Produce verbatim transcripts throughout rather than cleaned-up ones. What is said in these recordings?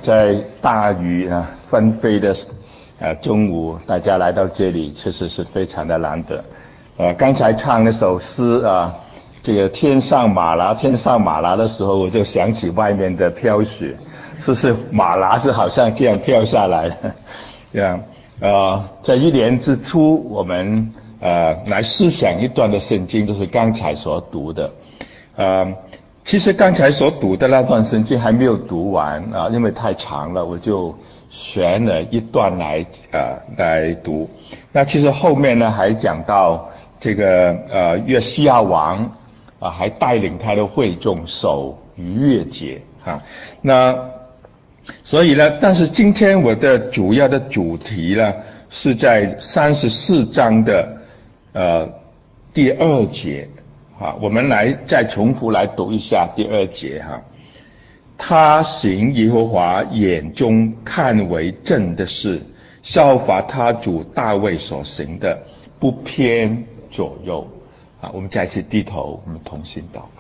在大雨啊纷飞的呃中午，大家来到这里，确实是非常的难得。呃，刚才唱那首诗啊，这个天上马拉天上马拉的时候，我就想起外面的飘雪，是不是马拉是好像这样飘下来的？这样，呃，在一年之初，我们呃来思想一段的圣经，就是刚才所读的，呃。其实刚才所读的那段圣经还没有读完啊，因为太长了，我就选了一段来呃来读。那其实后面呢还讲到这个呃约西亚王啊，还带领他的会众守逾越节啊。那所以呢，但是今天我的主要的主题呢是在三十四章的呃第二节。啊，我们来再重复来读一下第二节哈。他行耶和华眼中看为正的事，效法他主大卫所行的，不偏左右。啊，我们再次低头，我们同心祷告。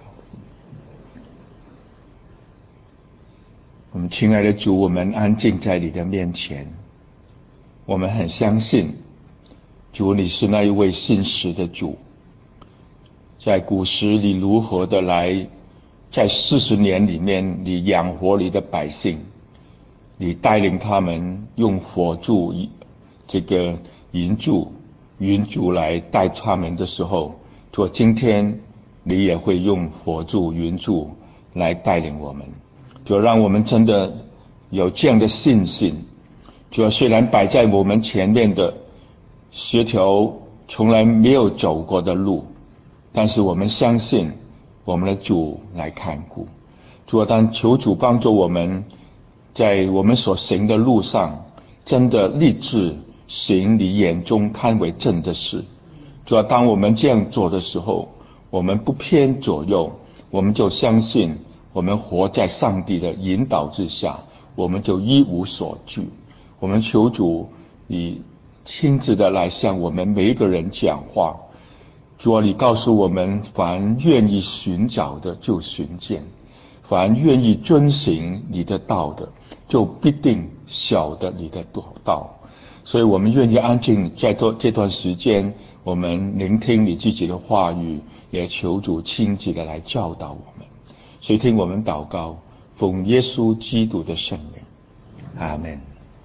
我们亲爱的主，我们安静在你的面前，我们很相信，主你是那一位信实的主。在古时你如何的来，在四十年里面你养活你的百姓，你带领他们用火柱这个云柱云柱来带他们的时候，主今天你也会用火柱云柱来带领我们，就让我们真的有这样的信心。就虽然摆在我们前面的十条从来没有走过的路，但是我们相信我们的主来看顾。主啊，但求主帮助我们，在我们所行的路上，真的立志行你眼中看为正的事。主啊，当我们这样做的时候，我们不偏左右，我们就相信我们活在上帝的引导之下，我们就一无所惧。我们求主你亲自的来向我们每一个人讲话。主啊，你告诉我们，凡愿意寻找的就寻见，凡愿意遵行你的道的，就必定晓得你的道。所以我们愿意安静在这段时间，我们聆听你自己的话语，也求主亲自的来教导我们。所以听我们祷告，奉耶稣基督的圣名，阿们。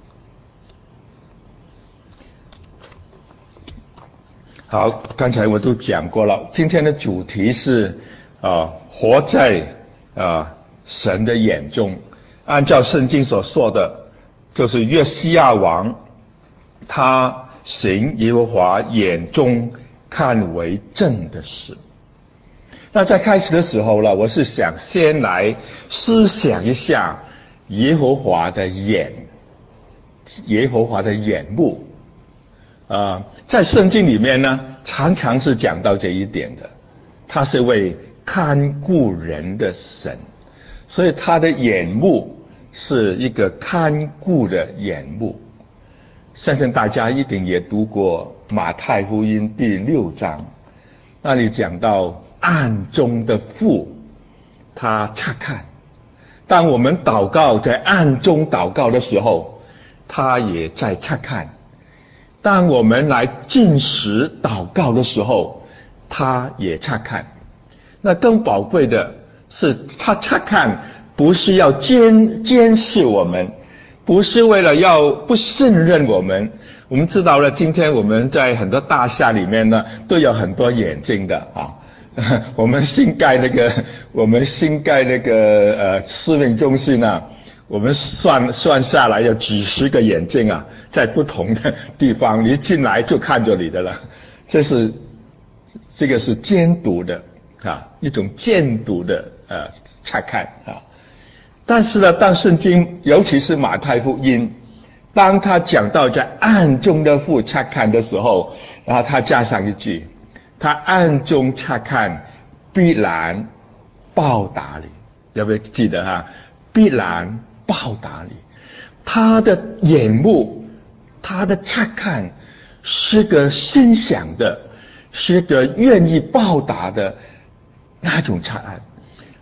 好，刚才我都讲过了，今天的主题是啊、呃，活在啊、呃、神的眼中。按照圣经所说的，就是约西亚王他行耶和华眼中看为正的事。那在开始的时候呢，我是想先来思想一下耶和华的眼，耶和华的眼目。啊、呃，在圣经里面呢，常常是讲到这一点的。他是位看顾人的神，所以他的眼目是一个看顾的眼目。相信大家一定也读过马太福音第六章，那里讲到暗中的父，他察看。当我们祷告在暗中祷告的时候，他也在察看。当我们来进食祷告的时候，他也察看。那更宝贵的是，他察看不是要监监视我们，不是为了要不信任我们。我们知道了，今天我们在很多大厦里面呢，都有很多眼睛的啊。我们新盖那个，我们新盖那个呃市民中心啊。我们算算下来有几十个眼睛啊，在不同的地方，你一进来就看着你的了。这是这个是监督的啊，一种监督的呃察看啊。但是呢，当圣经尤其是马太福音，当他讲到在暗中的父察看的时候，然后他加上一句，他暗中察看，必然报答你。有没有记得哈？必然报答你。他的眼目，他的察看是个心想的，是个愿意报答的那种察看。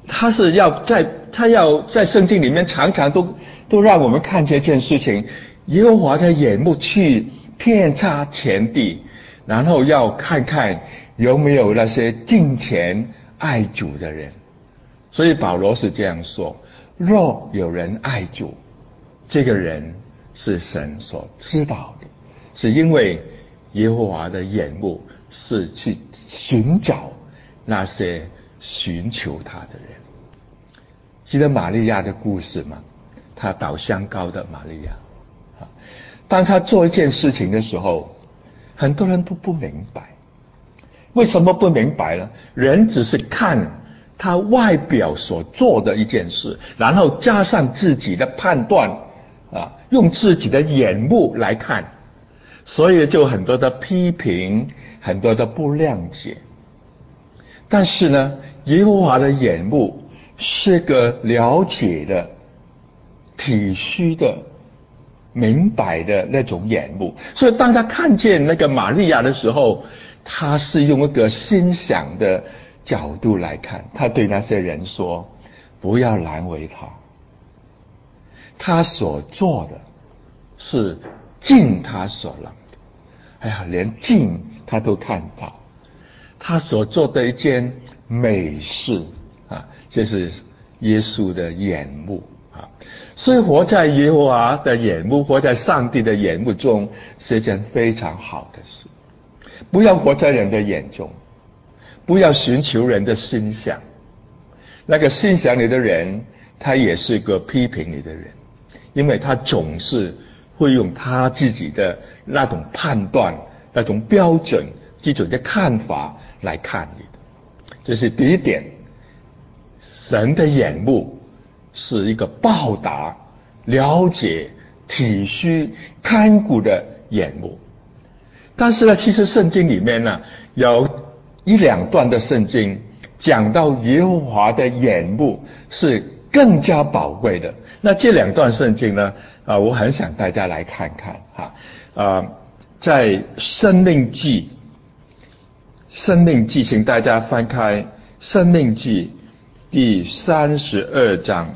他是要在他要在圣经里面常常都都让我们看这件事情，耶和华的眼目去遍察全地，然后要看看有没有那些敬虔爱主的人。所以保罗是这样说，若有人爱主，这个人是神所知道的，是因为耶和华的眼目是去寻找那些寻求他的人。记得玛利亚的故事吗？她倒香膏的玛利亚，当她做一件事情的时候，很多人都不明白。为什么不明白呢？人只是看他外表所做的一件事，然后加上自己的判断啊，用自己的眼目来看，所以就很多的批评，很多的不谅解。但是呢，耶和华的眼目是个了解的、体恤的、明白的那种眼目，所以当他看见那个玛利亚的时候，他是用一个欣赏的角度来看。他对那些人说，不要难为他，他所做的是尽他所能的。哎呀，连尽他都看到，他所做的一件美事啊，这是耶稣的眼目啊。所以活在耶和华的眼目，活在上帝的眼目中，是一件非常好的事。不要活在人的眼中，不要寻求人的欣赏。那个欣赏你的人，他也是个批评你的人，因为他总是会用他自己的那种判断、那种标准、这种的看法来看你的。这是第一点，神的眼目是一个报答、了解、体恤、看顾的眼目。但是呢，其实圣经里面呢，有一两段的圣经讲到耶和华的眼目是更加宝贵的。那这两段圣经呢，啊、呃，我很想大家来看看哈。啊、呃，在申命记，申命记，请大家翻开申命记第三十二章，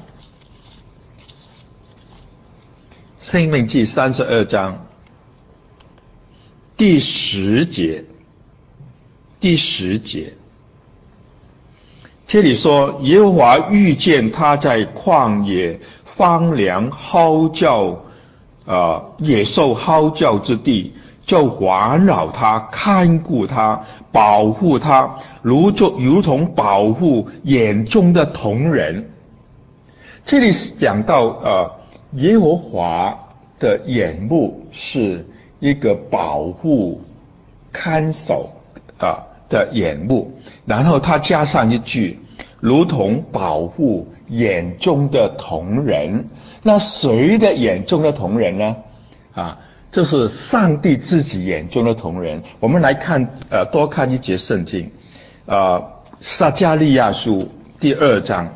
申命记三十二章第十节，第十节，这里说，耶和华遇见他在旷野荒凉嚎叫，呃，野兽嚎叫之地，就环绕他，看顾他，保护他，如就如同保护眼中的瞳人。这里讲到，呃，耶和华的眼目是一个保护、看守啊的眼目，然后他加上一句，如同保护眼中的瞳人。那谁的眼中的瞳人呢？啊，这是上帝自己眼中的瞳人。我们来看，呃，多看一节圣经，呃，撒迦利亚书第二章，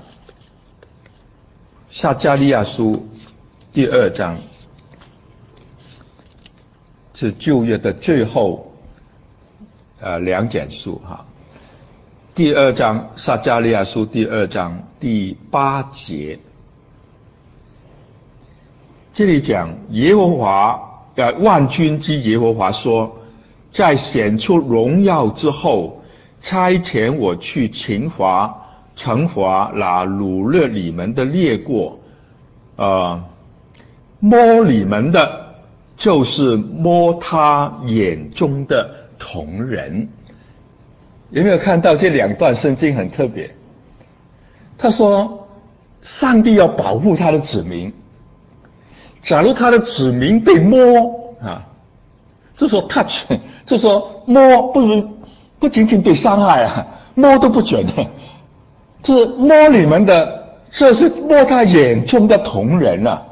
撒迦利亚书第二章。是旧约的最后呃两卷书哈，第二章撒迦利亚书第二章第八节，这里讲耶和华呃万军之耶和华说，在显出荣耀之后，差遣我去惩罚惩罚那掳掠你们的列国，呃摸你们的就是摸他眼中的瞳人。有没有看到这两段圣经很特别？他说上帝要保护他的子民，假如他的子民被摸啊，就说 touch， 就说摸不不仅仅被伤害啊，摸都不准的，就是摸你们的，就是摸他眼中的瞳人啊。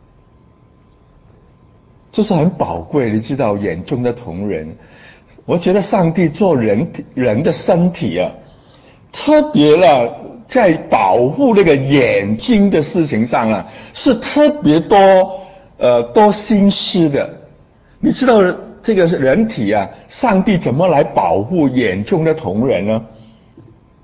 这是很宝贵，你知道眼中的瞳人。我觉得上帝做人人的身体啊，特别了在保护那个眼睛的事情上啊，是特别多呃多心思的。你知道这个人体啊，上帝怎么来保护眼中的瞳人呢？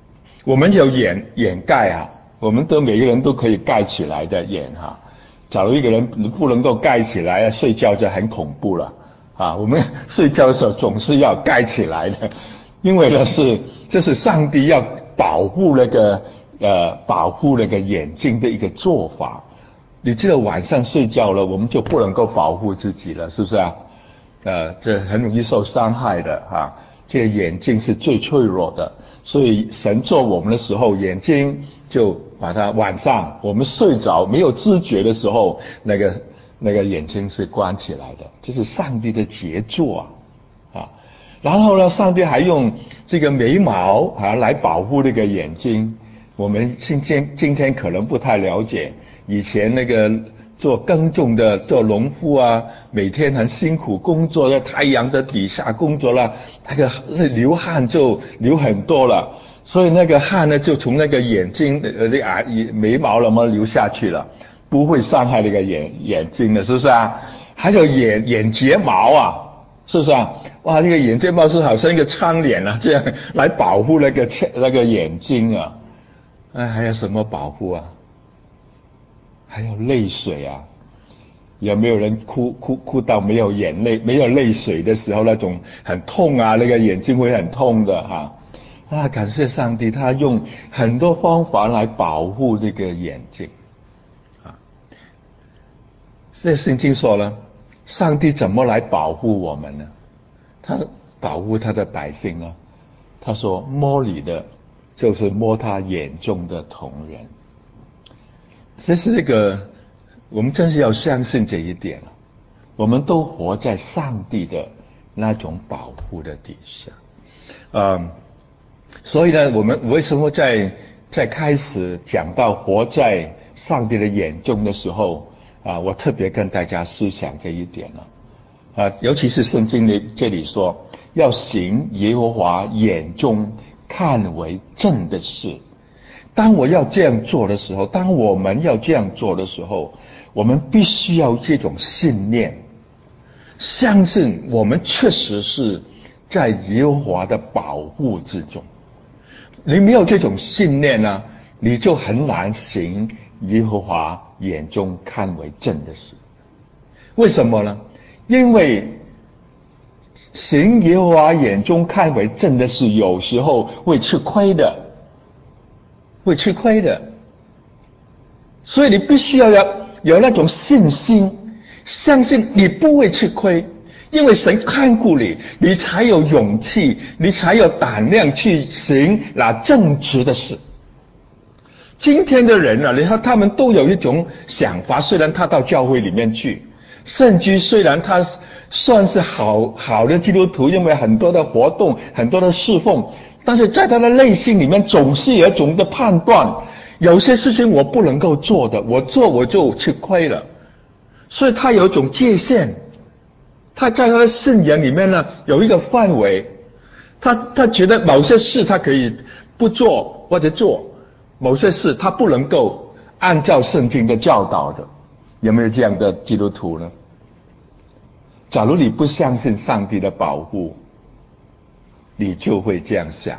我们有眼眼盖啊，我们都每个人都可以盖起来的眼哈。假如一个人不能够盖起来，睡觉就很恐怖了啊。我们睡觉的时候总是要盖起来的，因为呢是这是上帝要保护那个呃保护那个眼睛的一个做法。你记得晚上睡觉了，我们就不能够保护自己了，是不是啊？呃，这很容易受伤害的哈。这个眼睛是最脆弱的，所以神做我们的时候，眼睛就把它晚上我们睡着没有知觉的时候，那个那个眼睛是关起来的，这是上帝的杰作啊啊！然后呢，上帝还用这个眉毛啊来保护那个眼睛。我们今天今天可能不太了解，以前那个做耕种的做农夫啊，每天很辛苦工作，在太阳的底下工作了，那个流汗就流很多了，所以那个汗呢就从那个眼睛呃那啊眉毛了嘛流下去了，不会伤害那个眼眼睛的，是不是啊？还有眼眼睫毛啊，是不是啊？哇，这个眼睫毛是好像一个窗帘啊，这样来保护那个那个眼睛啊。哎，还有什么保护啊？还有泪水啊！有没有人哭哭哭到没有眼泪、没有泪水的时候，那种很痛啊，那个眼睛会很痛的哈、啊。啊，感谢上帝，他用很多方法来保护这个眼睛啊。这圣经说了，上帝怎么来保护我们呢？他保护他的百姓呢？他说摸你的就是摸他眼中的瞳人。这是一个，我们真是要相信这一点了。我们都活在上帝的那种保护的底下，嗯，所以呢，我们为什么在在开始讲到活在上帝的眼中的时候啊，我特别跟大家思想这一点了啊，尤其是圣经里这里说，要行耶和华眼中看为正的事。当我要这样做的时候，当我们要这样做的时候，我们必须要这种信念，相信我们确实是在耶和华的保护之中。你没有这种信念呢，你就很难行耶和华眼中看为正的事。为什么呢？因为行耶和华眼中看为正的事，有时候会吃亏的。会吃亏的，所以你必须要有有那种信心，相信你不会吃亏，因为神看顾你，你才有勇气，你才有胆量去行那正直的事。今天的人啊，你看他们都有一种想法，虽然他到教会里面去，甚至虽然他算是好好的基督徒，因为很多的活动，很多的侍奉。但是在他的内心里面总是有一种的判断，有些事情我不能够做的，我做我就吃亏了，所以他有一种界限，他在他的信仰里面呢有一个范围，他他觉得某些事他可以不做或者做，某些事他不能够按照圣经的教导的，有没有这样的基督徒呢？假如你不相信上帝的保护，你就会这样想。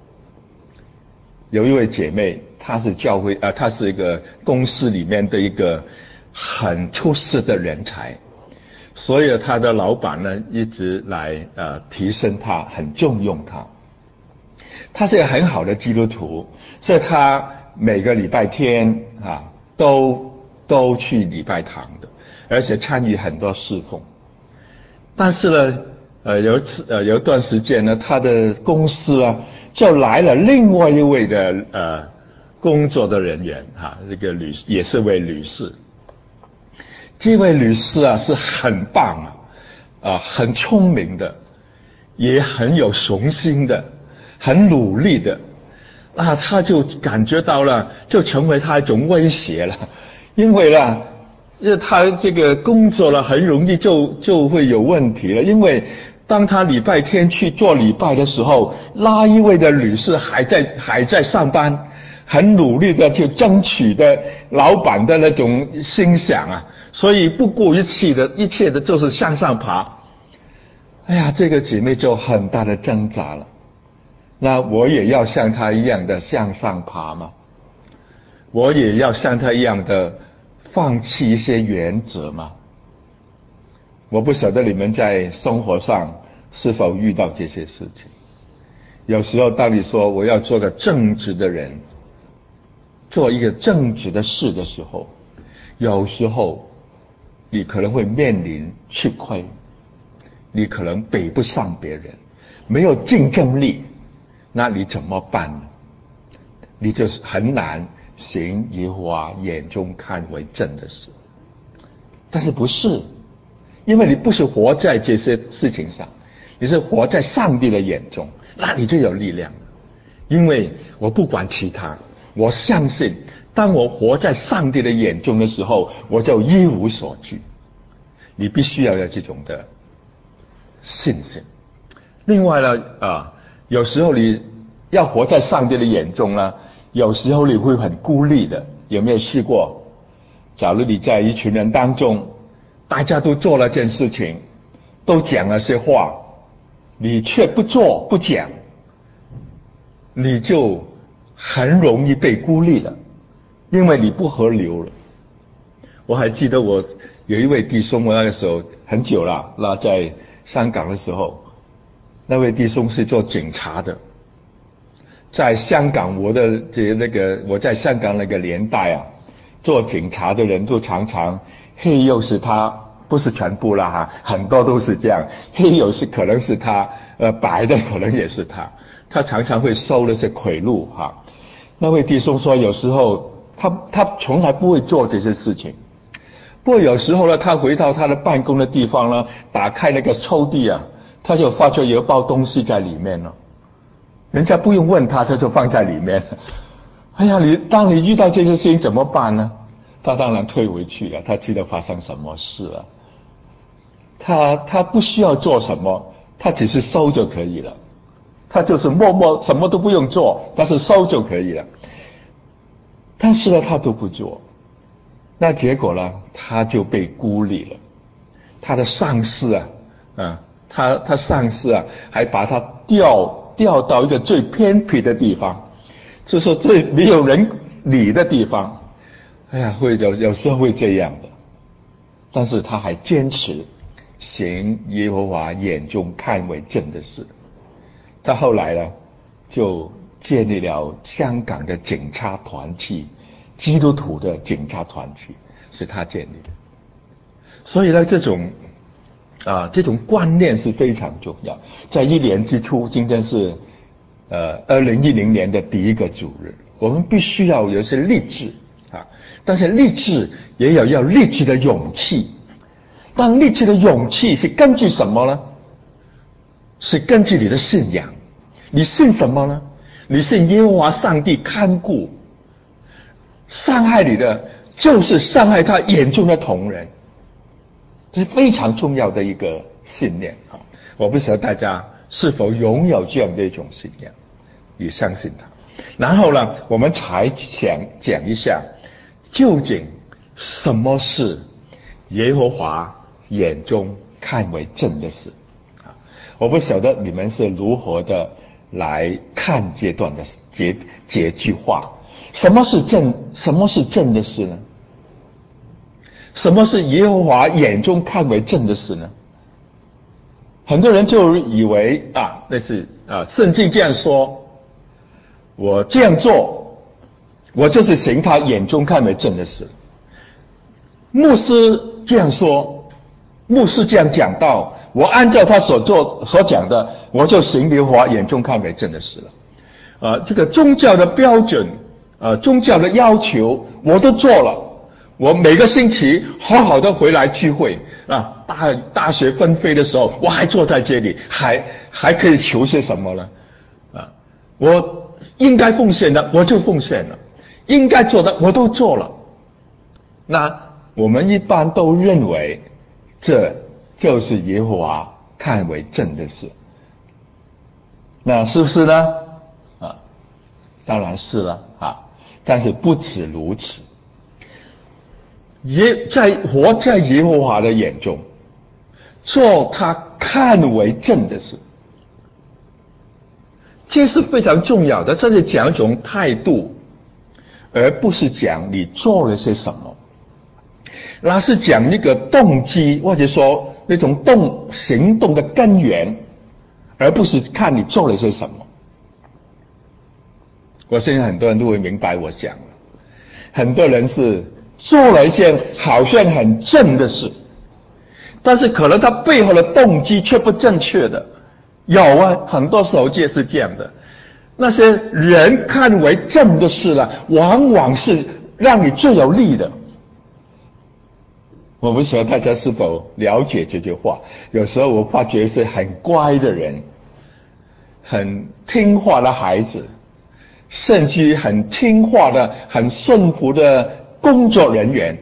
有一位姐妹，她是教会啊、呃，她是一个公司里面的一个很出色的人才，所以她的老板呢一直来呃提升她，很重用她。她是一个很好的基督徒，所以她每个礼拜天啊都都去礼拜堂的，而且参与很多侍奉。但是呢。呃，有一次，呃，有一段时间呢，他的公司啊，就来了另外一位的呃工作的人员哈，这个女也是位女士。这位女士啊是很棒啊，啊，很聪明的，也很有雄心的，很努力的，啊，他就感觉到了，就成为他一种威胁了，因为呢。因为他这个工作了，很容易就就会有问题了。因为当他礼拜天去做礼拜的时候，那一位的女士还在还在上班，很努力的去争取的老板的那种心想啊，所以不顾一切的一切的就是向上爬。哎呀，这个姐妹就很大的挣扎了。 那我也要像他一样的向上爬吗？我也要像他一样的放弃一些原则吗？我不晓得你们在生活上是否遇到这些事情。有时候当你说我要做个正直的人，做一个正直的事的时候，有时候你可能会面临吃亏，你可能比不上别人，没有竞争力，那你怎么办呢？你就是很难行耶和华眼中看为正的事。但是不是，因为你不是活在这些事情上，你是活在上帝的眼中，那你就有力量了。因为我不管其他，我相信当我活在上帝的眼中的时候，我就一无所惧。你必须要有这种的信心。另外呢，啊，有时候你要活在上帝的眼中呢，有时候你会很孤立的。有没有试过？假如你在一群人当中，大家都做了件事情，都讲了些话，你却不做不讲，你就很容易被孤立了，因为你不合流了。我还记得我有一位弟兄，我那个时候很久了，那在香港的时候，那位弟兄是做警察的。在香港，我的这那个我在香港那个年代啊，做警察的人都常常黑又是他，不是全部啦哈，很多都是这样，黑有是可能是他，呃白的可能也是他，他常常会收那些贿赂哈。那位弟兄说，有时候他他从来不会做这些事情。不过有时候呢，他回到他的办公的地方呢，打开那个抽屉啊，他就发觉有一包东西在里面了。人家不用问他，他就放在里面。哎呀，你当你遇到这些事情怎么办呢？他当然退回去了，他知道发生什么事了。他他不需要做什么，他只是收就可以了。他就是默默什么都不用做，但是收就可以了。但是呢，他都不做。那结果呢，他就被孤立了。他的上司啊，啊，他他上司啊，还把他调调到一个最偏僻的地方，就是最没有人理的地方。哎呀，会有有时候会这样的，但是他还坚持行耶和华眼中看为正的事。他后来呢，就建立了香港的警察团体。基督徒的警察团体是他建立的，所以呢，这种啊这种观念是非常重要。在一年之初，今天是呃二零一零年的第一个主日，我们必须要有一些励志啊，但是励志也有要励志的勇气。但励志的勇气是根据什么呢？是根据你的信仰。你信什么呢？你信耶和华上帝看顾。伤害你的就是伤害他眼中的同人，这是非常重要的一个信念啊！我不晓得大家是否拥有这样的一种信仰，也相信他。然后呢，我们才想讲一下，究竟什么是耶和华眼中看为正的事啊？我不晓得你们是如何的来看这段的这这句话。什么是正？什么是正的事呢？什么是耶和华眼中看为正的事呢？很多人就以为啊，那是啊，圣经这样说，我这样做，我就是行他眼中看为正的事。牧师这样说，牧师这样讲到，我按照他所做所讲的，我就行耶和华眼中看为正的事了。啊，这个宗教的标准。呃，宗教的要求我都做了，我每个星期好好的回来聚会啊，大大学纷飞的时候，我还坐在这里，还还可以求些什么呢？啊，我应该奉献的我就奉献了，应该做的我都做了。那我们一般都认为这就是耶和华看为正的事，那是不是呢？啊，当然是了啊。但是不止如此，耶在活在耶和华的眼中，做他看为正的事， 这是非常重要的，这是讲一种态度，而不是讲你做了些什么。那是讲那个动机，或者说那种动行动的根源，而不是看你做了些什么。我相信很多人都会明白我想了，很多人是做了一件好像很正的事，但是可能他背后的动机却不正确的。有啊，很多时候就是这样的。那些人看为正的事呢，往往是让你最有利的。我不晓得大家是否了解这句话。有时候我发觉是很乖的人，很听话的孩子，甚至很听话的、很顺服的工作人员，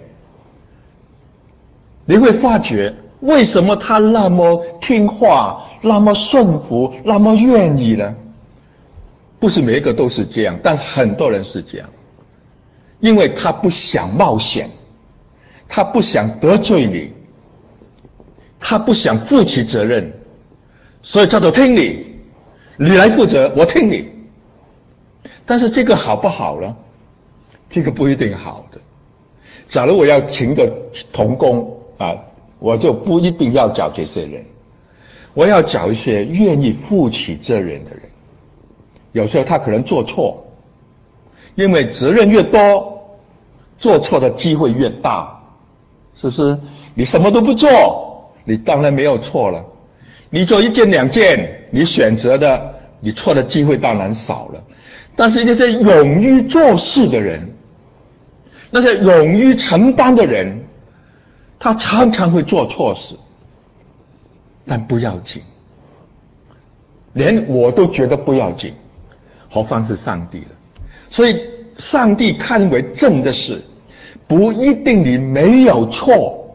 你会发觉为什么他那么听话、那么顺服、那么愿意呢？不是每一个都是这样，但很多人是这样，因为他不想冒险，他不想得罪你，他不想负起责任，所以他都听你，你来负责，我听你。但是这个好不好呢？这个不一定好的。假如我要请个童工啊，我就不一定要找这些人，我要找一些愿意负起责任的人。有时候他可能做错，因为责任越多，做错的机会越大，是不是？你什么都不做，你当然没有错了。你做一件两件，你选择的，你错的机会当然少了。但是那些勇于做事的人，那些勇于承担的人，他常常会做错事，但不要紧，连我都觉得不要紧，何况是上帝了。所以上帝看为正的事，不一定你没有错，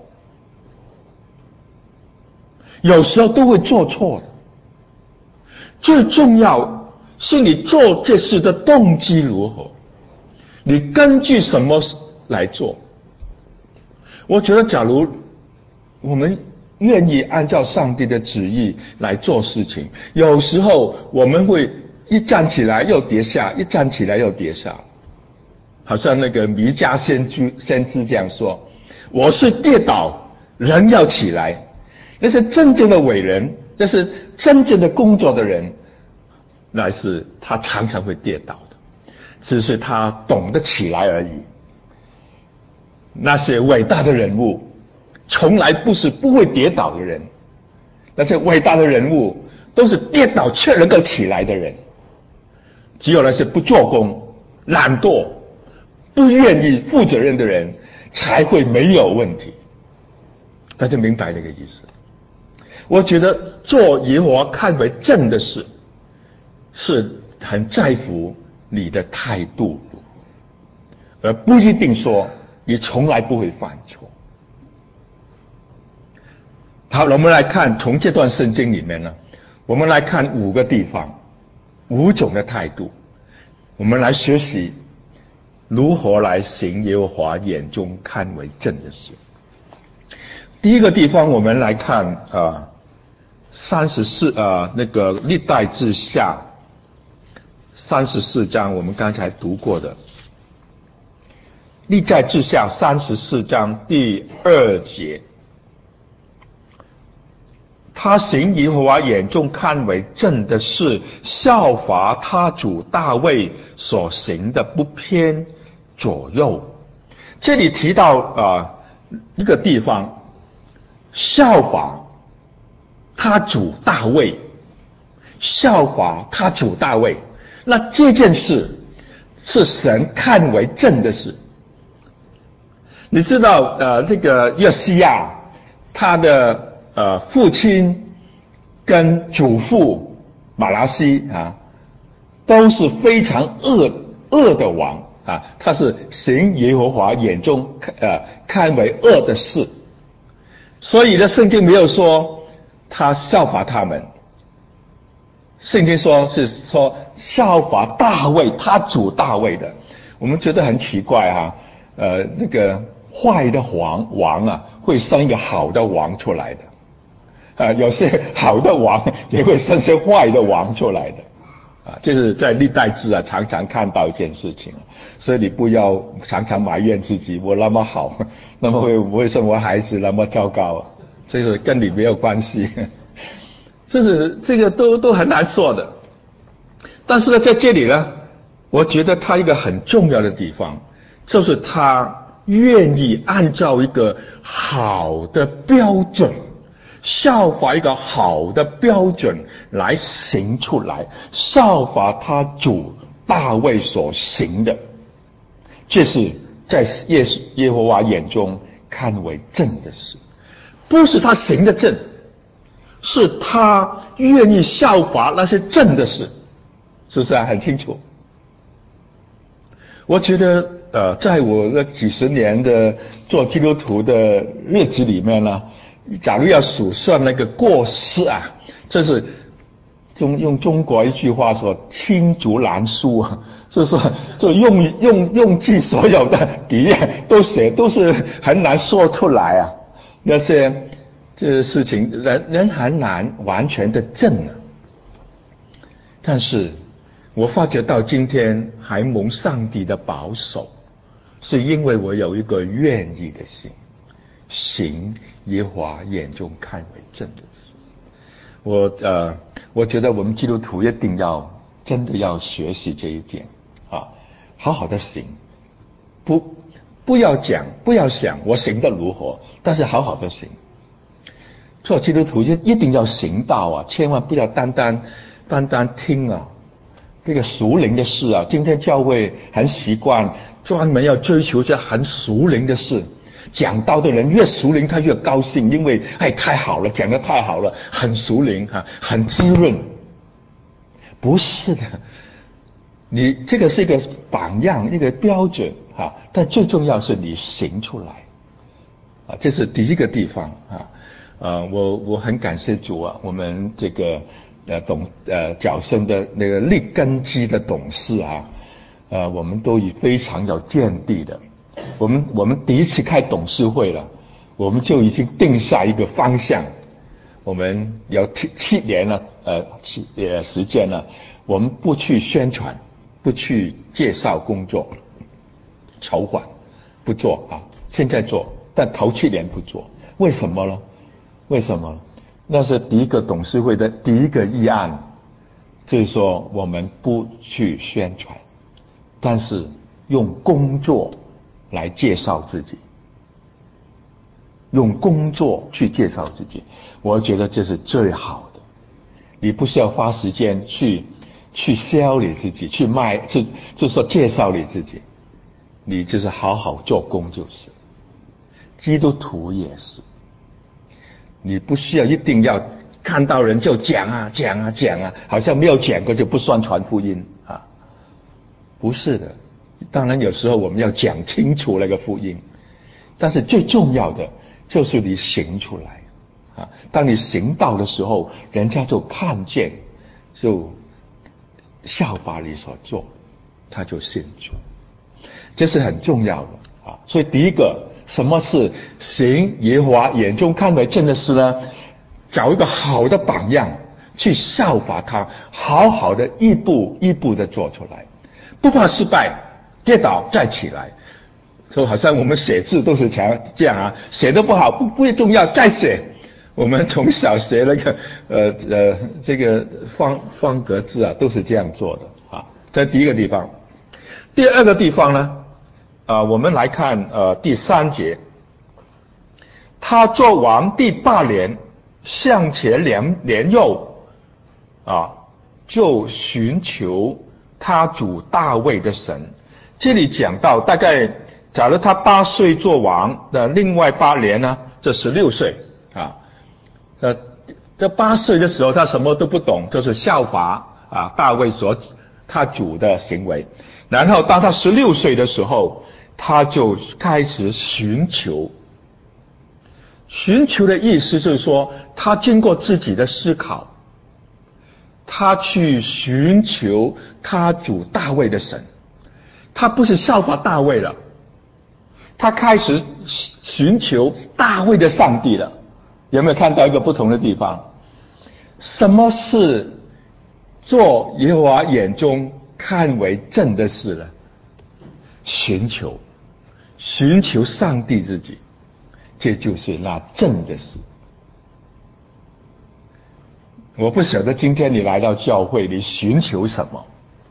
有时候都会做错的。最重要是你做这事的动机如何，你根据什么来做。我觉得假如我们愿意按照上帝的旨意来做事情，有时候我们会一站起来又跌下，一站起来又跌下，好像那个弥迦先知先知这样说，我是跌倒人要起来。那是真正的伟人，那是真正的工作的人，那是他常常会跌倒的，只是他懂得起来而已。那些伟大的人物从来不是不会跌倒的人，那些伟大的人物都是跌倒却能够起来的人。只有那些不做工、懒惰、不愿意负责任的人才会没有问题。大家明白这个意思？我觉得做耶和华看为正的事，是很在乎你的态度，而不一定说你从来不会犯错。好，我们来看从这段圣经里面呢，我们来看五个地方，五种的态度，我们来学习如何来行耶和华眼中看为正的事。第一个地方，我们来看啊，三十四啊，那个历代志下三十四章，我们刚才读过的。历代志下三十四章第二节，他行耶和华眼中看为正的事，效法他主大卫所行的，不偏左右。这里提到啊一个地方，效法他主大卫，效法他主大卫。那这件事是神看为正的事。你知道呃这个约西亚他的呃父亲跟祖父马拉西啊都是非常恶恶的王啊，他是行耶和华眼中呃看为恶的事。所以呢圣经没有说他效法他们，圣经说是说效法大卫，他主大卫的。我们觉得很奇怪哈、啊，呃那个坏的王王啊会生一个好的王出来的，啊有些好的王也会生些坏的王出来的。 啊，就是在历代志啊常常看到一件事情，所以你不要常常埋怨自己，我那么好，那么为为什么我孩子那么糟糕啊？这个跟你没有关系，就是这个都都很难说的。但是呢，在这里呢，我觉得他一个很重要的地方，就是他愿意按照一个好的标准，效法一个好的标准来行出来，效法他主大卫所行的，这是在耶耶和华眼中看为正的事，不是他行的正，是他愿意效法那些正的事，是不是啊？很清楚。我觉得呃，在我的几十年的做基督徒的日子里面呢，假如要数算那个过失啊，这是中用中国一句话说罄竹难书啊，就是说就用用用尽所有的笔验都写都是很难说出来啊，那些这事情人人很难完全的正啊。但是我发觉到今天还蒙上帝的保守，是因为我有一个愿意的心，行耶和华眼中看为正的事。我呃，我觉得我们基督徒一定要真的要学习这一点啊，好好的行，不不要讲，不要想我行得如何，但是好好的行。做基督徒一一定要行道啊，千万不要单单单单听啊。这个属灵的事啊，今天教会很习惯专门要追求这很属灵的事，讲道的人越属灵他越高兴，因为哎太好了，讲得太好了，很属灵哈、啊，很滋润。不是的，你这个是一个榜样，一个标准哈、啊，但最重要是你行出来啊，这是第一个地方啊。呃，我我很感谢主啊，我们这个。呃，董呃角生的那个立根基的董事啊，呃，我们都以非常有见地的。我们我们第一次开董事会了，我们就已经定下一个方向。我们有七七年了，呃七呃时间了，我们不去宣传，不去介绍工作，筹款不做啊，现在做，但头七年不做，为什么呢？为什么？那是第一个董事会的第一个议案，就是说我们不去宣传，但是用工作来介绍自己，用工作去介绍自己，我觉得这是最好的。你不需要花时间去去销你自己，去卖，就就说介绍你自己，你就是好好做工就是。基督徒也是。你不需要一定要看到人就讲啊讲啊讲啊，好像没有讲过就不算传福音啊，不是的。当然有时候我们要讲清楚那个福音，但是最重要的就是你行出来啊。当你行道的时候，人家就看见，就效法你所做，他就信主，这是很重要的啊。所以第一个。什么是行耶和华眼中看为正的事呢？找一个好的榜样去效法他，好好的一步一步的做出来，不怕失败，跌倒再起来。就好像我们写字都是这样啊，写得不好不不重要，再写。我们从小学那个呃呃这个方方格字啊，都是这样做的啊。这第一个地方，第二个地方呢？啊、呃，我们来看呃第三节，他做王第八年，向前年年幼，啊，就寻求他主大卫的神。这里讲到，大概假如他八岁做王的，另外八年呢，这十六岁啊，呃，这八岁的时候他什么都不懂，就是效法啊大卫所他主的行为。然后当他十六岁的时候，他就开始寻求。寻求的意思就是说，他经过自己的思考，他去寻求他主大卫的神。他不是效法大卫了，他开始寻求大卫的上帝了。有没有看到一个不同的地方？什么是做耶和华眼中看为正的事呢？寻求，寻求上帝自己，这就是那正的事。我不晓得今天你来到教会，你寻求什么？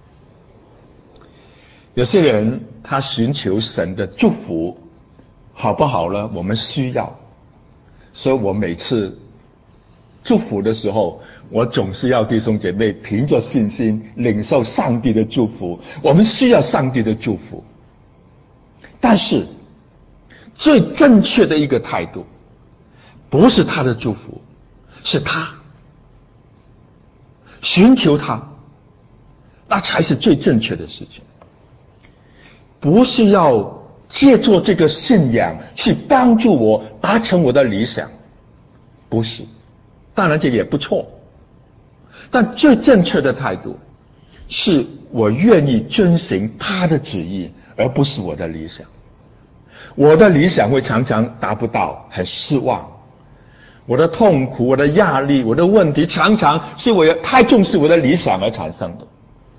有些人他寻求神的祝福，好不好呢？我们需要，所以我每次祝福的时候，我总是要弟兄姐妹凭着信心领受上帝的祝福。我们需要上帝的祝福，但是最正确的一个态度，不是他的祝福，是他寻求他，那才是最正确的事情。不是要借助这个信仰去帮助我达成我的理想，不是，当然这也不错，但最正确的态度是我愿意遵行他的旨意，而不是我的理想。我的理想会常常达不到，很失望，我的痛苦，我的压力，我的问题常常是我太重视我的理想而产生的。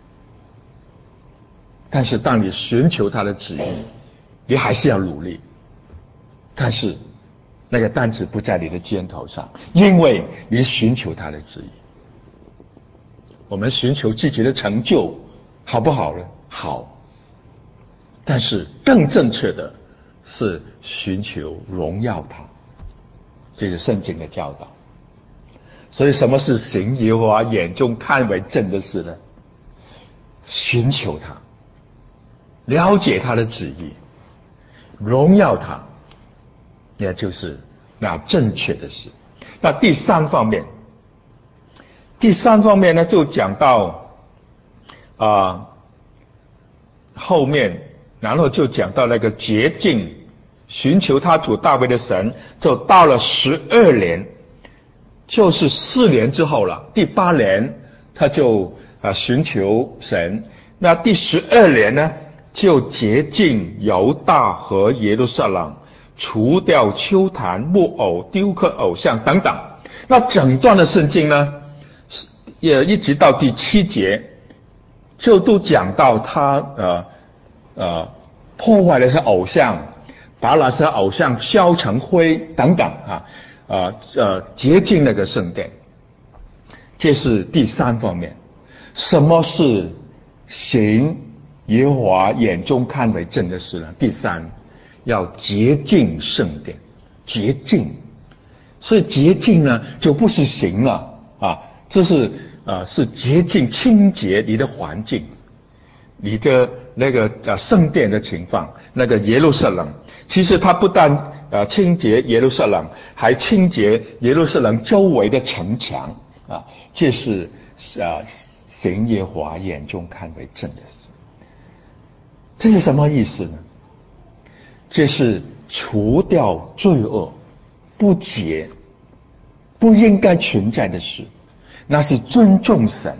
但是当你寻求他的旨意，你还是要努力，但是那个担子不在你的肩头上，因为你寻求他的旨意。我们寻求自己的成就好不好呢？好，但是更正确的是寻求荣耀他，这是圣经的教导。所以什么是行耶和华眼中看为正的事呢？寻求他，了解他的旨意，荣耀他，也就是那正确的事。那第三方面，第三方面呢，就讲到啊、呃、后面，然后就讲到那个洁净，寻求他主大卫的神，就到了十二年，就是四年之后了。第八年他就啊、呃、寻求神，那第十二年呢？就洁净犹大和耶路撒冷，除掉丘坛、木偶、雕刻偶像等等。那整段的圣经呢，也一直到第七节，就都讲到他呃呃破坏了些偶像，把那些偶像烧成灰等等啊，呃呃洁净那个圣殿。这是第三方面。什么是行耶和华眼中看为正的事呢？第三，要洁净圣殿，洁净。所以洁净呢，就不是行了啊，这是啊是洁净清洁你的环境，你的那个啊圣殿的情况，那个耶路撒冷，其实它不但啊清洁耶路撒冷，还清洁耶路撒冷周围的城墙啊，这是啊行耶和华眼中看为正的事。这是什么意思呢？这是除掉罪恶、不洁、不应该存在的事，那是尊重神。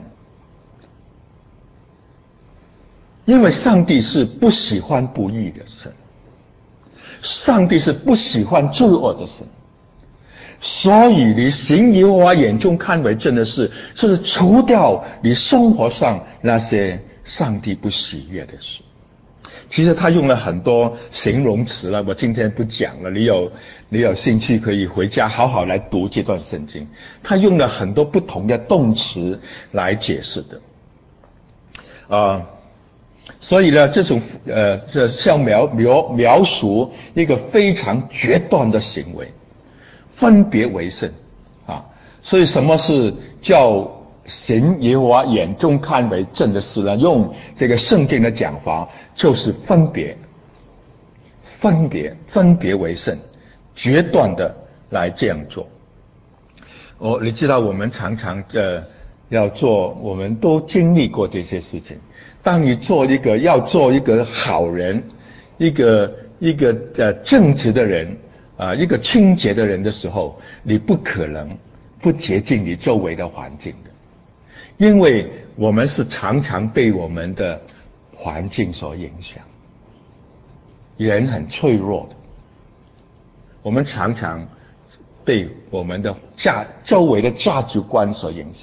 因为上帝是不喜欢不义的神，上帝是不喜欢罪恶的神，所以你行耶和华眼中看为正的事，就是除掉你生活上那些上帝不喜悦的事。其实他用了很多形容词了，我今天不讲了，你有你有兴趣可以回家好好来读这段圣经。他用了很多不同的动词来解释的，啊、呃，所以呢，这种呃，这像描描描述一个非常决断的行为，分别为圣啊。所以什么是叫行耶和华眼中看为正的事呢？用这个圣经的讲法，就是分别、分别、分别为圣，决断的来这样做。哦，你知道我们常常呃要做，我们都经历过这些事情。当你做一个要做一个好人，一个一个呃正直的人啊、呃，一个清洁的人的时候，你不可能不洁净你周围的环境的。因为我们是常常被我们的环境所影响，人很脆弱的，我们常常被我们的价周围的价值观所影响。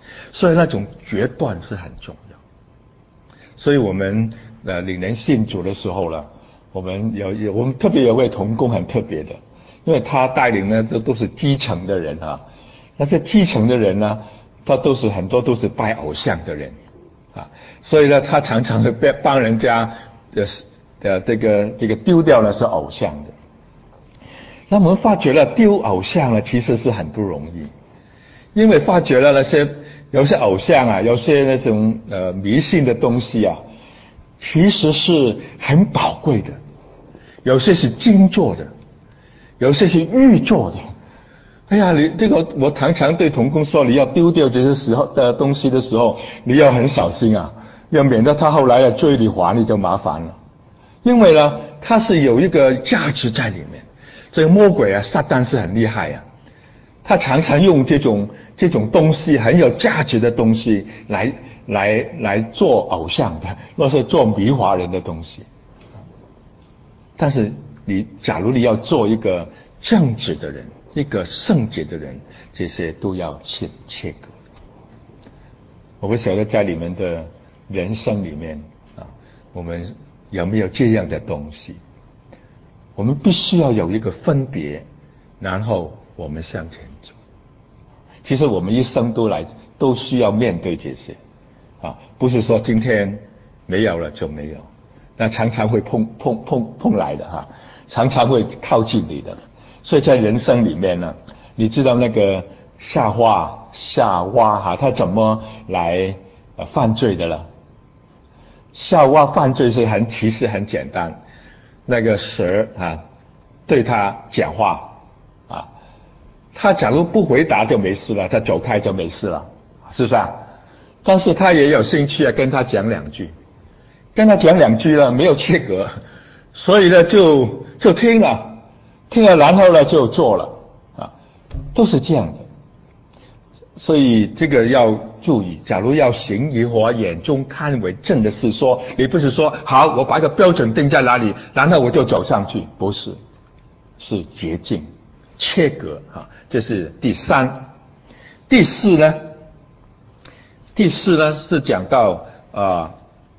所以那种决断是很重要。所以我们呃领人信主的时候了，我们有有我们特别有位同工很特别的，因为他带领呢都都是基层的人啊，那些基层的人呢，他都是很多都是拜偶像的人啊，所以呢他常常会被帮人家的的这个这个丢掉的是偶像的。那我们发觉了丢偶像呢其实是很不容易，因为发觉了那些有些偶像啊，有些那种呃迷信的东西啊，其实是很宝贵的，有些是精做的，有些是预做的。哎呀，你这个我常常对同工说，你要丢掉这些时候的东西的时候，你要很小心啊，要免得他后来要追你还你就麻烦了。因为呢，它是有一个价值在里面。这个魔鬼啊，撒旦是很厉害啊，他常常用这种这种东西很有价值的东西来来来做偶像的，或是做迷惑人的东西。但是你假如你要做一个正直的人，一个圣洁的人，这些都要切切割。我不晓得在你们的人生里面啊，我们有没有这样的东西？我们必须要有一个分别，然后我们向前走。其实我们一生都来都需要面对这些啊，不是说今天没有了就没有，那常常会碰碰碰碰来的哈、啊，常常会靠近你的。所以在人生里面呢，你知道那个夏娃夏娃哈，他怎么来呃犯罪的了？夏娃犯罪是很其实很简单。那个蛇啊，对他讲话啊，他假如不回答就没事了，他走开就没事了，是不是啊？但是他也有兴趣啊，跟他讲两句，跟他讲两句了，没有切割，所以呢就就听了，听了然后呢就做了啊，都是这样的。所以这个要注意，假如要行耶和华眼中看为正的事，说你不是说好我把一个标准定在哪里，然后我就走上去，不是，是捷径切割啊，这是第三。第四呢第四呢是讲到啊、呃、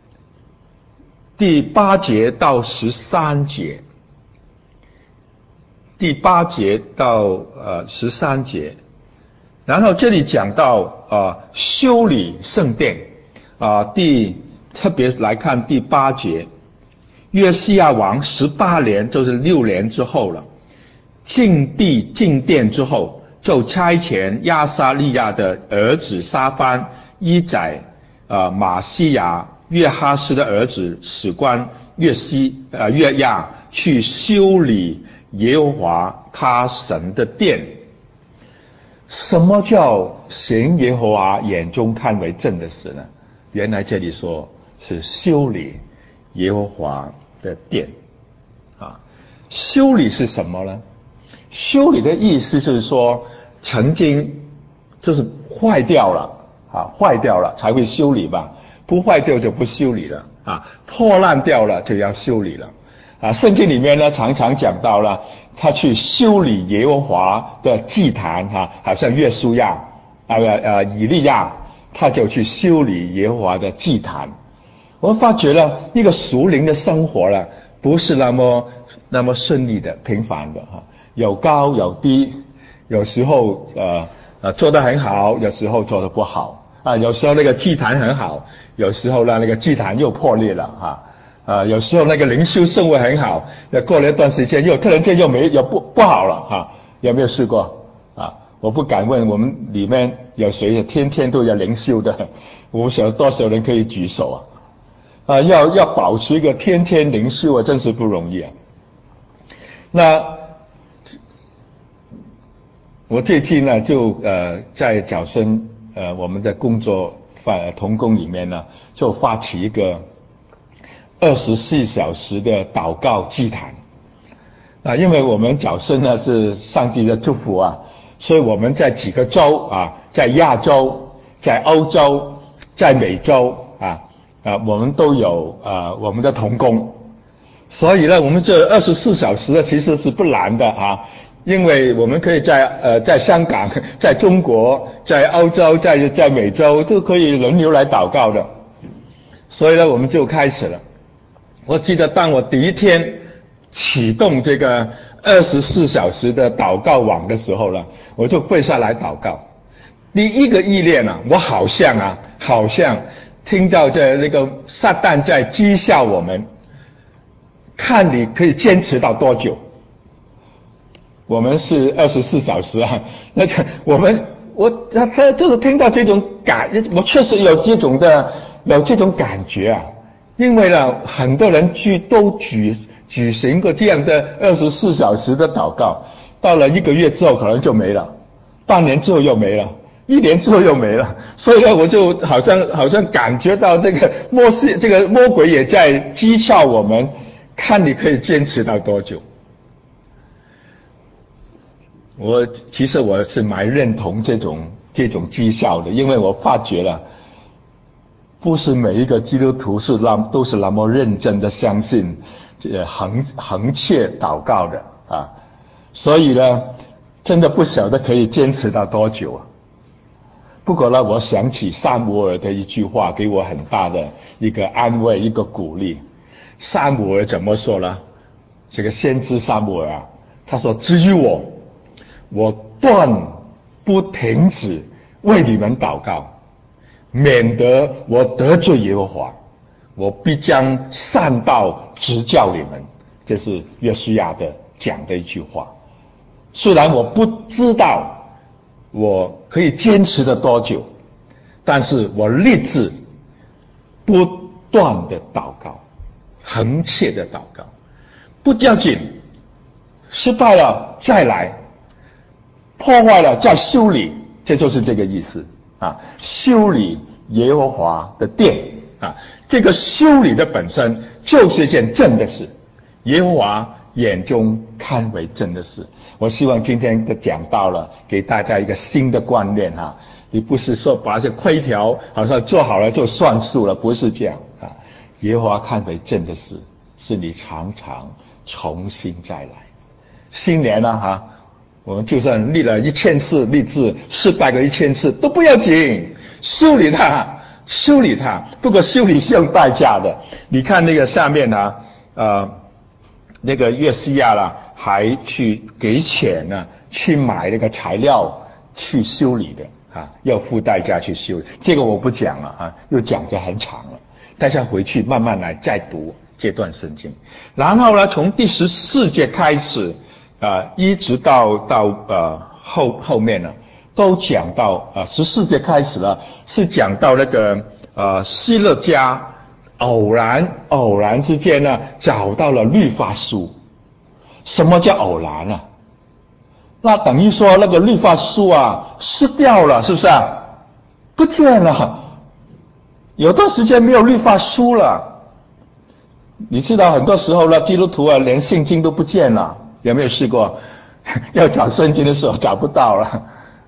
第八节到十三节，第八节到呃十三节。然后这里讲到啊、呃、修理圣殿啊、呃，第特别来看第八节，约西亚王十八年，就是六年之后了，进地进殿之后，就差遣亚撒利亚的儿子沙番、伊宰、啊马西亚、约哈斯的儿子史官约西呃约亚去修理耶和华他神的殿。什么叫行耶和华眼中看为正的事呢？原来这里说是修理耶和华的殿啊。修理是什么呢？修理的意思是说曾经就是坏掉了啊，坏掉了才会修理吧，不坏掉就不修理了啊，破烂掉了就要修理了啊。圣经里面呢常常讲到了他去修理耶和华的祭坛哈、啊，好像约书亚啊呃以利亚，他就去修理耶和华的祭坛。我们发觉了一个属灵的生活了，不是那么那么顺利的、平凡的哈，有高有低，有时候呃呃做得很好，有时候做得不好啊，有时候那个祭坛很好，有时候呢那个祭坛又破裂了哈。啊，有时候那个灵修圣会很好，那过了一段时间又突然间又没又不不好了哈、啊，有没有试过啊？我不敢问我们里面有谁天天都要灵修的，我不晓得多少人可以举手啊？啊，要要保持一个天天灵修啊，真是不容易啊。那我最近呢就呃在角声呃我们的工作呃同工里面呢就发起一个二十四小时的祷告祭坛啊，因为我们角声呢是上帝的祝福啊，所以我们在几个州啊，在亚洲、在欧洲、在美洲啊啊，我们都有啊我们的同工，所以呢，我们这二十四小时呢其实是不难的啊， 因为我们可以在呃在香港、在中国、在欧洲、在在美洲都可以轮流来祷告的，所以呢，我们就开始了。我记得当我第一天启动这个二十四小时的祷告网的时候呢，我就跪下来祷告。第一个意念啊，我好像啊，好像听到这那个撒旦在讥笑我们，看你可以坚持到多久。我们是二十四小时啊，那个我们我他他就是听到这种感，我确实有这种的有这种感觉啊，因为呢，很多人举都举举行过这样的二十四小时的祷告，到了一个月之后可能就没了，半年之后又没了，一年之后又没了，所以呢，我就好像好像感觉到这个魔是这个魔鬼也在讥笑我们，看你可以坚持到多久。我其实我是蛮认同这种这种讥笑的，因为我发觉了，不是每一个基督徒是那都是那么认真的相信这恒恒切祷告的啊，所以呢，真的不晓得可以坚持到多久啊。不过呢，我想起撒母耳的一句话，给我很大的一个安慰，一个鼓励。撒母耳怎么说呢？这个先知撒母耳啊，他说：“至于我，我断不停止为你们祷告，免得我得罪耶和华，我必将善道指教你们。”这是约书亚的讲的一句话。虽然我不知道我可以坚持的多久，但是我立志不断的祷告，恒切的祷告，不要紧，失败了再来，破坏了再修理，这就是这个意思啊！修理耶和华的殿啊，这个修理的本身就是一件正的事，耶和华眼中看为正的事。我希望今天的讲到了，给大家一个新的观念哈、啊，你不是说把这规条好像做好了就算数了，不是这样啊。耶和华看为正的事，是你常常重新再来。新年了、啊、哈、啊，我们就算立了一千次立志，失败个一千次都不要紧，修理它，修理它。不过修理是用代价的。你看那个下面呢、啊，呃。那个约西亚啦，还去给钱呢，去买那个材料去修理的啊，要付代价去修理。这个我不讲了啊，又讲得很长了，大家回去慢慢来再读这段圣经。然后呢，从第十四节开始啊，一直到到呃后后面呢，都讲到啊十四节开始了，是讲到那个呃希勒家。偶然偶然之间呢，找到了律法书。什么叫偶然啊？那等于说那个律法书啊失掉了，是不是啊？不见了，有段时间没有律法书了。你知道很多时候呢，基督徒啊连圣经都不见了，有没有试过？要找圣经的时候找不到了，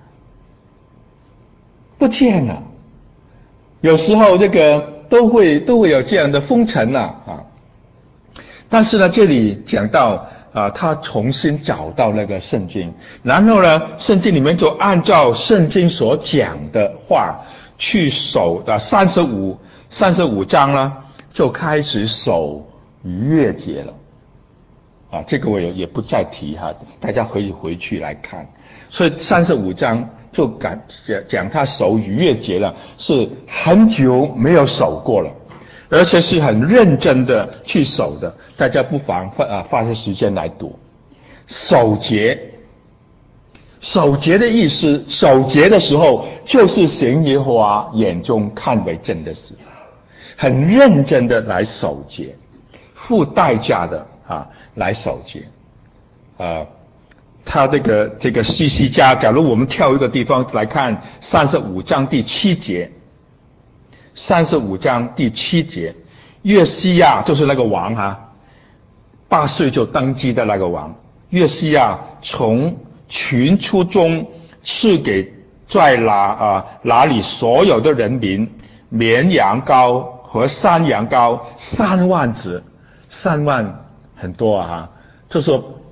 不见了。有时候这个都会都会有这样的风尘啊啊，但是呢，这里讲到啊，他重新找到那个圣经，然后呢，圣经里面就按照圣经所讲的话去守的三十五三十五章呢，就开始守逾越节了啊，这个我也也不再提哈，大家可以回去来看。所以三十五章就讲讲他守逾越节了，是很久没有守过了，而且是很认真的去守的。大家不妨花啊花些时间来读。守节，守节的意思，守节的时候就是行耶和华眼中看为正的事，很认真的来守节，付代价的啊来守节，啊。他这个这个西西家，假如我们跳一个地方来看三十五章第七节，三十五章第七节，约西亚就是那个王啊，八岁就登基的那个王。约西亚从群出中赐给在哪啊哪里所有的人民绵羊羔和山羊羔三万只，三万很多啊，就说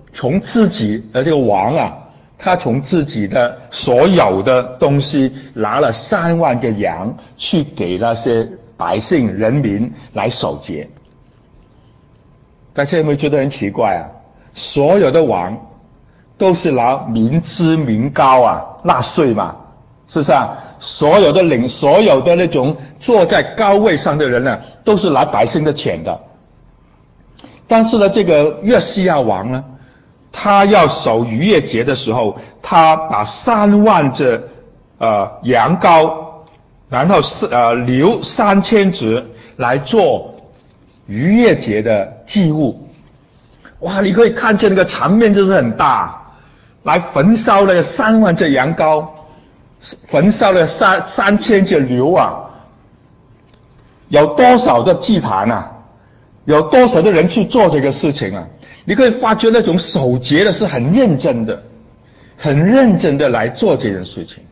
从自己的这个王啊，他从自己的所有的东西拿了三万个羊去给那些百姓人民来守节。大家有没有觉得很奇怪啊？所有的王都是拿民脂民膏啊纳税嘛，是不是啊？所有的领所有的那种坐在高位上的人呢、啊，都是拿百姓的钱的。但是呢，这个约西亚王呢，他要守逾越节的时候，他把三万只呃羊羔，然后是呃留三千只来做逾越节的祭物。哇，你可以看见那个场面就是很大，来焚烧了三万只羊羔，焚烧了三三千只牛啊，有多少的祭坛啊，有多少的人去做这个事情啊？你可以发觉那种守节的是很认真的，很认真的来做这件事情。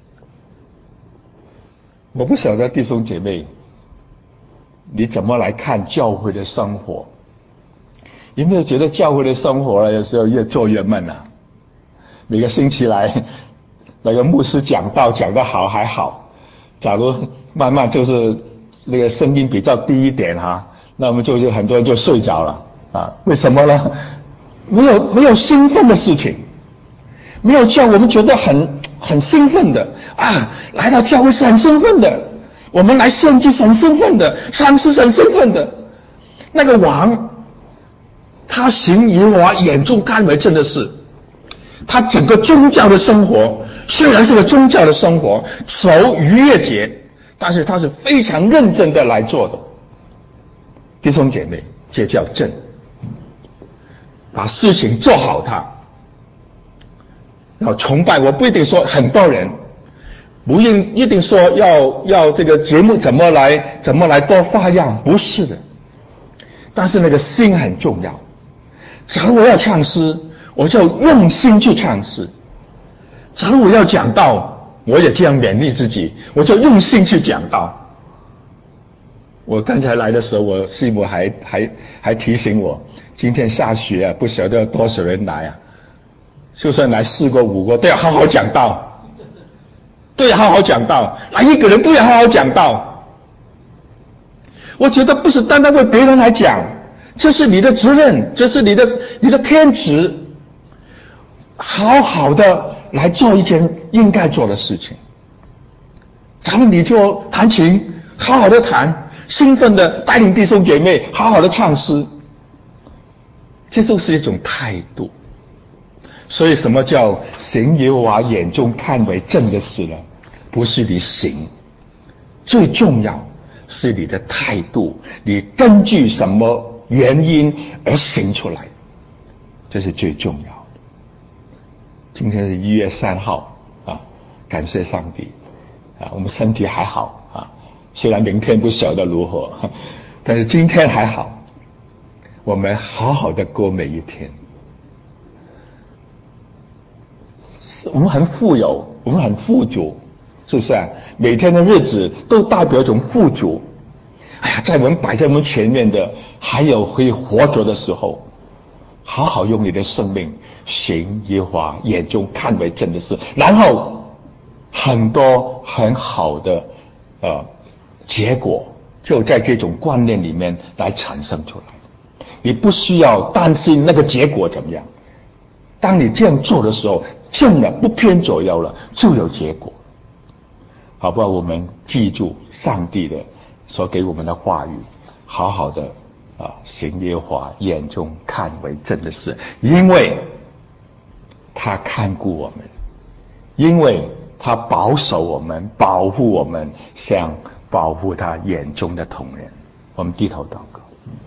我不晓得弟兄姐妹，你怎么来看教会的生活？有没有觉得教会的生活有时候越做越闷啊？每个星期来那个牧师讲道讲得好还好，假如慢慢就是那个声音比较低一点哈、啊，那么就就很多人就睡着了啊？为什么呢？没有没有兴奋的事情，没有叫我们觉得很很兴奋的啊！来到教会是很兴奋的，我们来献祭是很兴奋的，唱诗是很兴奋的。那个王，他行耶和华眼中看为正的事，他整个宗教的生活虽然是个宗教的生活，守逾越节，但是他是非常认真的来做的。弟兄姐妹，这叫正，把事情做好它。要崇拜，我不一定说很多人，不一一定说要要这个节目怎么来怎么来多花样，不是的。但是那个心很重要。假如我要唱诗，我就用心去唱诗；假如我要讲道，我也这样勉励自己，我就用心去讲道。我刚才来的时候，我师母还还还提醒我，今天下雪啊，不晓得有多少人来啊。就算来四个五个，都要好好讲道，都要好好讲道。来一个人都要好好讲道。我觉得不是单单为别人来讲，这是你的责任，这是你的你的天职，好好的来做一件应该做的事情。咱们你就弹琴，好好的弹，兴奋的带领弟兄姐妹好好的唱诗，这都是一种态度。所以什么叫行耶和华眼中看为正的事呢？不是你行，最重要是你的态度，你根据什么原因而行出来，这是最重要的。今天是一月三号啊，感谢上帝啊，我们身体还好啊，虽然明天不晓得如何，但是今天还好，我们好好的过每一天。我们很富有，我们很富足，是不是啊？每天的日子都代表一种富足。哎呀，在我们摆在我们前面的，还有可以活着的时候，好好用你的生命行耶和华眼中看为正的事，然后很多很好的呃结果就在这种观念里面来产生出来。你不需要担心那个结果怎么样，当你这样做的时候，正了不偏左右了，就有结果。好不好？我们记住上帝的所给我们的话语，好好的啊行耶和华眼中看为正的事，因为他看顾我们，因为他保守我们，保护我们，像保护他眼中的瞳人。我们低头祷告。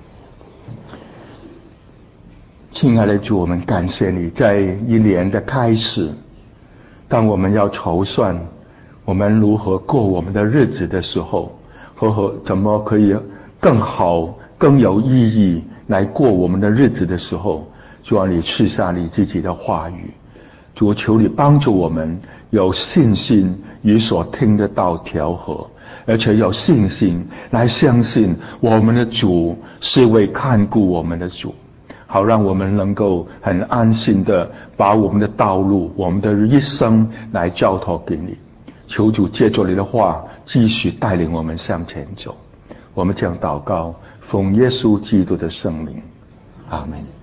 亲爱的主，我们感谢你，在一年的开始，当我们要筹算我们如何过我们的日子的时候，和和怎么可以更好更有意义来过我们的日子的时候，主啊，你赐下你自己的话语。主，求你帮助我们有信心与所听的道调和，而且有信心来相信我们的主是位看顾我们的主。 好让我们能够很安心的把我们的道路、我们的一生来交托给你。求主借着你的话继续带领我们向前走。我们将祷告，奉耶稣基督的圣名，阿们。